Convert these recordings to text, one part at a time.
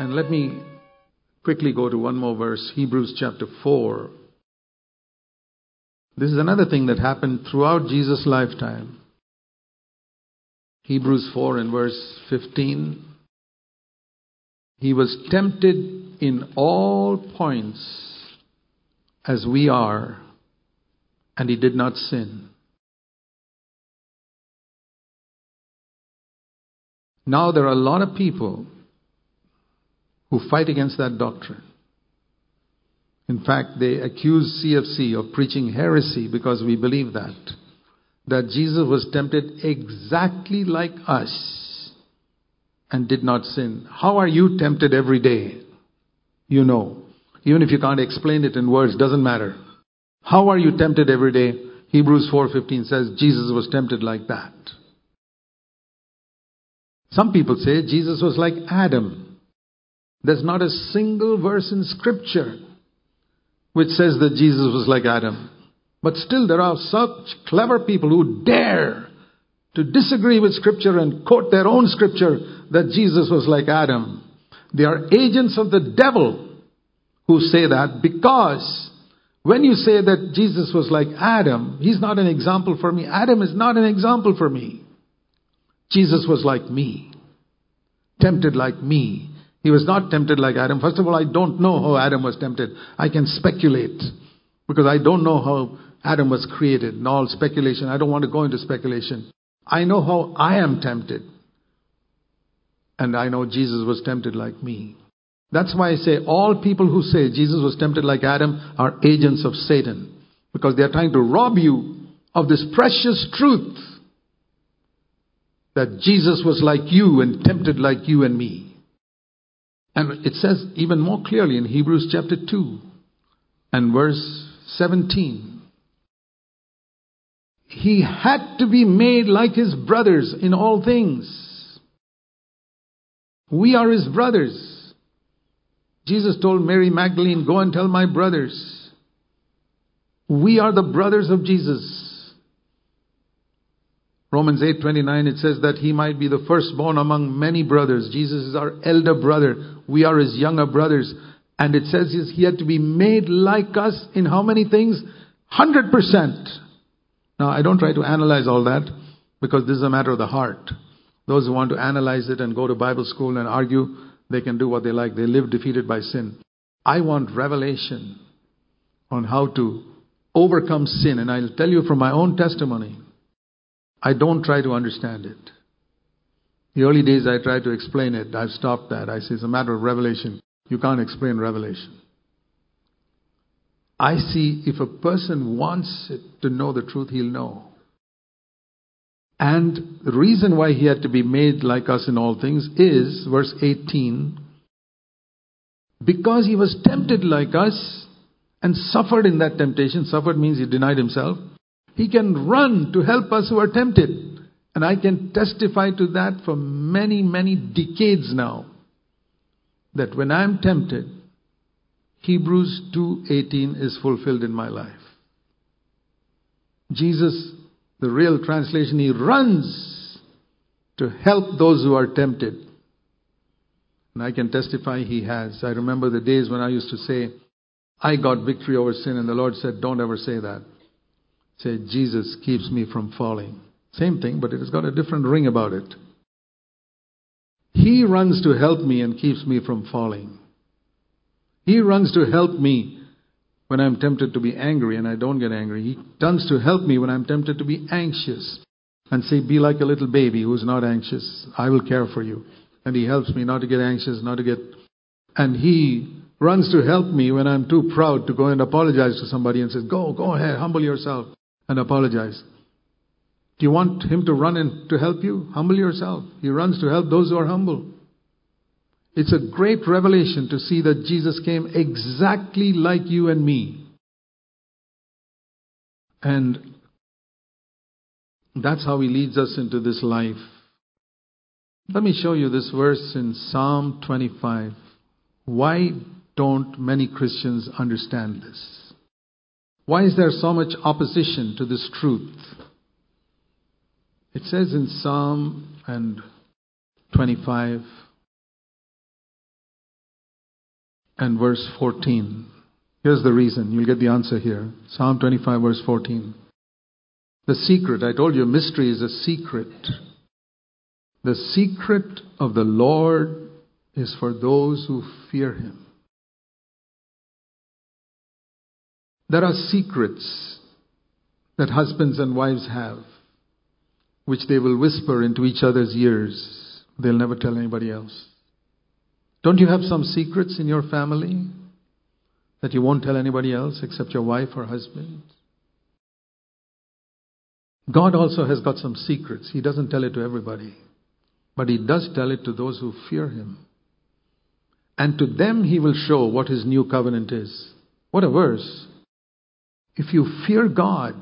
And let me quickly go to one more verse, Hebrews chapter 4. This is another thing that happened throughout Jesus' lifetime. Hebrews 4 and verse 15. He was tempted in all points as we are, and he did not sin. Now there are a lot of people who fight against that doctrine. In fact, they accuse CFC of preaching heresy because we believe that Jesus was tempted exactly like us and did not sin. How are you tempted every day? You know. Even if you can't explain it in words, doesn't matter. How are you tempted every day? Hebrews 4:15 says Jesus was tempted like that. Some people say Jesus was like Adam. There's not a single verse in Scripture which says that Jesus was like Adam. But still there are such clever people who dare to disagree with Scripture and quote their own Scripture that Jesus was like Adam. They are agents of the devil who say that, because when you say that Jesus was like Adam, he's not an example for me. Adam is not an example for me. Jesus was like me. Tempted like me. He was not tempted like Adam. First of all, I don't know how Adam was tempted. I can speculate because I don't know how Adam was created. And all speculation. I don't want to go into speculation. I know how I am tempted. And I know Jesus was tempted like me. That's why I say all people who say Jesus was tempted like Adam are agents of Satan. Because they are trying to rob you of this precious truth that Jesus was like you and tempted like you and me. And it says even more clearly in Hebrews chapter 2 and verse 17. He had to be made like his brothers in all things. We are his brothers. Jesus told Mary Magdalene, go and tell my brothers. We are the brothers of Jesus. Romans 8:29, it says that he might be the firstborn among many brothers. Jesus is our elder brother. We are his younger brothers. And it says he had to be made like us in how many things? 100%. Now, I don't try to analyze all that because this is a matter of the heart. Those who want to analyze it and go to Bible school and argue, they can do what they like. They live defeated by sin. I want revelation on how to overcome sin. And I'll tell you from my own testimony, I don't try to understand it. The early days I tried to explain it. I've stopped that. I say it's a matter of revelation. You can't explain revelation. I see if a person wants to know the truth, he'll know. And the reason why he had to be made like us in all things is, verse 18, because he was tempted like us and suffered in that temptation. Suffered means he denied himself. He can run to help us who are tempted. And I can testify to that for many, many decades now. That when I'm tempted, Hebrews 2:18 is fulfilled in my life. Jesus, the real translation, he runs to help those who are tempted. And I can testify he has. I remember the days when I used to say, I got victory over sin, and the Lord said, don't ever say that. Say, Jesus keeps me from falling. Same thing, but it has got a different ring about it. He runs to help me and keeps me from falling. He runs to help me when I'm tempted to be angry and I don't get angry. He runs to help me when I'm tempted to be anxious and say, be like a little baby who's not anxious. I will care for you. And he helps me not to get anxious, and he runs to help me when I'm too proud to go and apologize to somebody and says, go ahead, humble yourself and apologize. Do you want him to run in to help you? Humble yourself. He runs to help those who are humble. It's a great revelation to see that Jesus came exactly like you and me. And that's how he leads us into this life. Let me show you this verse in Psalm 25. Why don't many Christians understand this? Why is there so much opposition to this truth? It says in Psalm 25, and verse 14. Here's the reason. You'll get the answer here. Psalm 25 verse 14. The secret, I told you, mystery is a secret. The secret of the Lord is for those who fear Him. There are secrets that husbands and wives have, which they will whisper into each other's ears. They'll never tell anybody else. Don't you have some secrets in your family that you won't tell anybody else except your wife or husband? God also has got some secrets. He doesn't tell it to everybody, but He does tell it to those who fear Him. And to them He will show what His new covenant is. What a verse. If you fear God,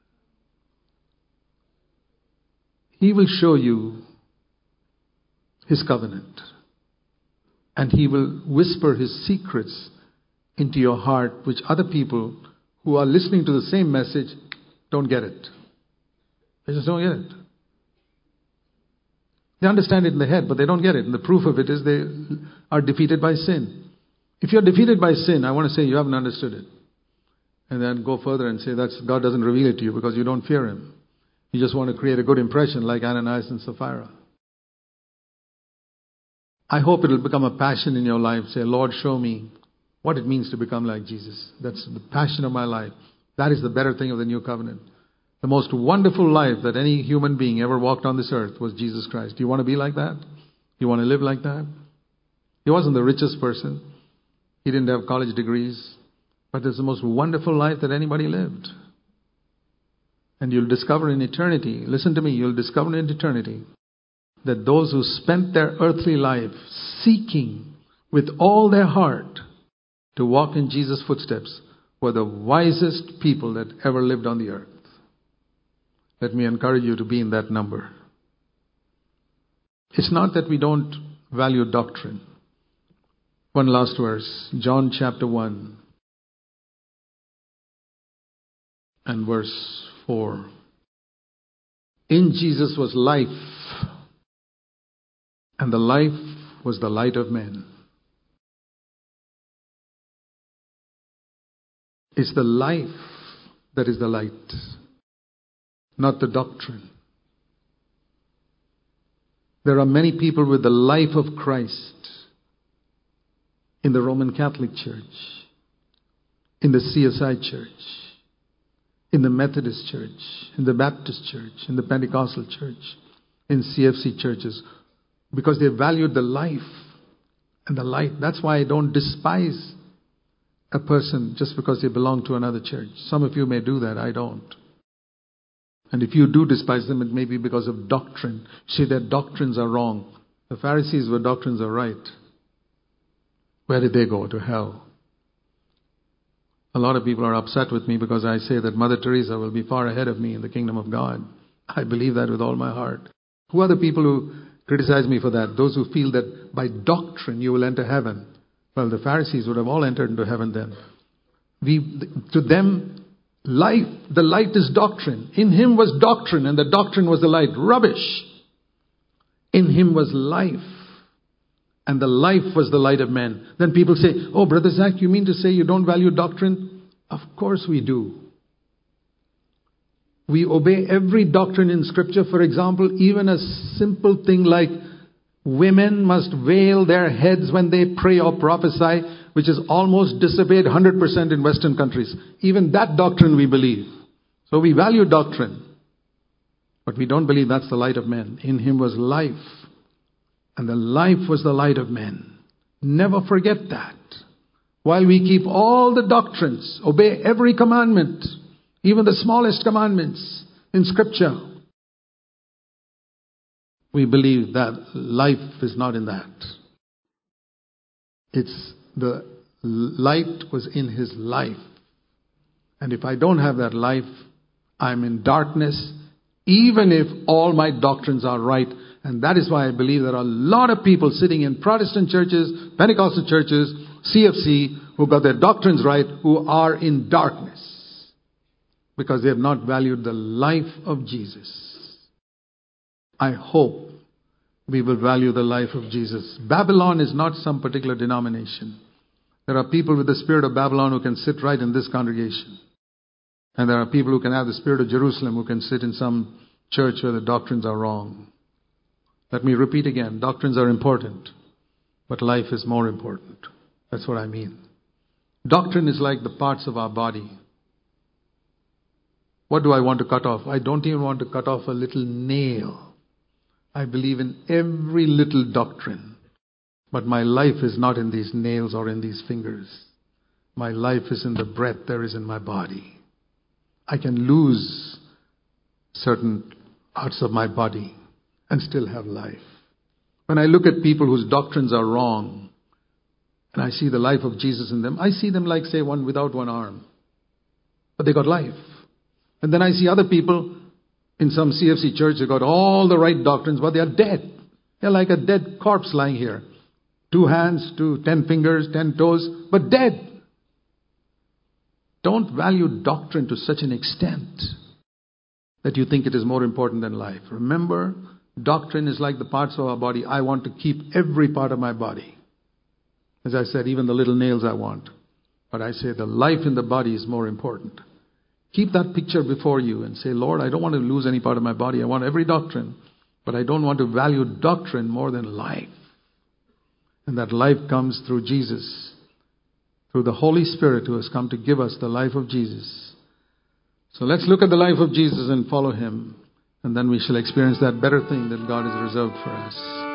He will show you His covenant. And He will whisper His secrets into your heart, which other people who are listening to the same message don't get it. They just don't get it. They understand it in the head, but they don't get it. And the proof of it is they are defeated by sin. If you're defeated by sin, I want to say you haven't understood it. And then go further and say that's God doesn't reveal it to you because you don't fear Him. You just want to create a good impression like Ananias and Sapphira. I hope it will become a passion in your life. Say, Lord, show me what it means to become like Jesus. That's the passion of my life. That is the better thing of the new covenant. The most wonderful life that any human being ever walked on this earth was Jesus Christ. Do you want to be like that? Do you want to live like that? He wasn't the richest person. He didn't have college degrees. But it's the most wonderful life that anybody lived. And you'll discover in eternity, listen to me, you'll discover in eternity that those who spent their earthly life seeking with all their heart to walk in Jesus' footsteps were the wisest people that ever lived on the earth. Let me encourage you to be in that number. It's not that we don't value doctrine. One last verse, John chapter 1 and verse 4. In Jesus was life, and the life was the light of men. It's the life that is the light, not the doctrine. There are many people with the life of Christ in the Roman Catholic Church, in the CSI Church, in the Methodist Church, in the Baptist Church, in the Pentecostal Church, in CFC churches, because they valued the life and the light. That's why I don't despise a person just because they belong to another church. Some of you may do that, I don't. And if you do despise them, it may be because of doctrine. See, their doctrines are wrong. The Pharisees were doctrines are right. Where did they go? To hell. A lot of people are upset with me because I say that Mother Teresa will be far ahead of me in the kingdom of God. I believe that with all my heart. Who are the people who criticize me for that? Those who feel that by doctrine you will enter heaven. Well, the Pharisees would have all entered into heaven then. To them, life, the light is doctrine. In Him was doctrine, and the doctrine was the light. Rubbish. In Him was life, and the life was the light of men. Then people say, oh, Brother Zach, you mean to say you don't value doctrine? Of course we do. We obey every doctrine in Scripture. For example, even a simple thing like women must veil their heads when they pray or prophesy, which is almost disobeyed 100% in Western countries. Even that doctrine we believe. So we value doctrine. But we don't believe that's the light of men. In Him was life. And the life was the light of men. Never forget that. While we keep all the doctrines, obey every commandment, even the smallest commandments in Scripture, we believe that life is not in that. It's the light was in His life. And if I don't have that life, I'm in darkness, even if all my doctrines are right. And that is why I believe there are a lot of people sitting in Protestant churches, Pentecostal churches, CFC, who got their doctrines right, who are in darkness. Because they have not valued the life of Jesus. I hope we will value the life of Jesus. Babylon is not some particular denomination. There are people with the spirit of Babylon who can sit right in this congregation. And there are people who can have the spirit of Jerusalem who can sit in some church where the doctrines are wrong. Let me repeat again. Doctrines are important, but life is more important. That's what I mean. Doctrine is like the parts of our body. What do I want to cut off? I don't even want to cut off a little nail. I believe in every little doctrine. But my life is not in these nails or in these fingers. My life is in the breath there is in my body. I can lose certain parts of my body and still have life. When I look at people whose doctrines are wrong, and I see the life of Jesus in them, I see them like, say, one without one arm. But they got life. And then I see other people in some CFC church, they got all the right doctrines, but they are dead. They're like a dead corpse lying here. 2 hands, 10 fingers, 10 toes, but dead. Don't value doctrine to such an extent that you think it is more important than life. Remember, doctrine is like the parts of our body. I want to keep every part of my body. As I said, even the little nails I want. But I say the life in the body is more important. Keep that picture before you and say, Lord, I don't want to lose any part of my body. I want every doctrine. But I don't want to value doctrine more than life. And that life comes through Jesus. Through the Holy Spirit who has come to give us the life of Jesus. So let's look at the life of Jesus and follow Him. And then we shall experience that better thing that God has reserved for us.